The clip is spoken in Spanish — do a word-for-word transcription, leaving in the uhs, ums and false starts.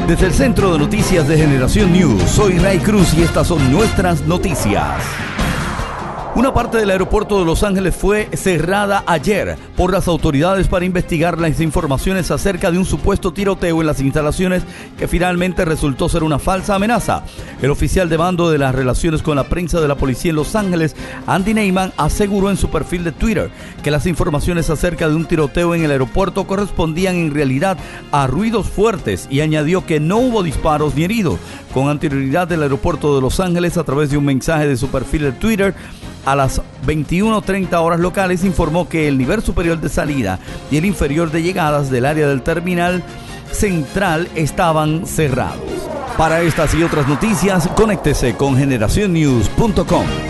Desde el Centro de Noticias de Generación News, soy Ray Cruz y estas son nuestras noticias. Una parte del aeropuerto de Los Ángeles fue cerrada ayer por las autoridades para investigar las informaciones acerca de un supuesto tiroteo en las instalaciones que finalmente resultó ser una falsa amenaza. El oficial de mando de las relaciones con la prensa de la policía en Los Ángeles, Andy Neyman, aseguró en su perfil de Twitter que las informaciones acerca de un tiroteo en el aeropuerto correspondían en realidad a ruidos fuertes y añadió que no hubo disparos ni heridos. Con anterioridad del aeropuerto de Los Ángeles, a través de un mensaje de su perfil de Twitter, a las veintiuno treinta horas locales, informó que el nivel superior de salida y el inferior de llegadas del área del terminal central estaban cerrados. Para estas y otras noticias, conéctese con generación news punto com.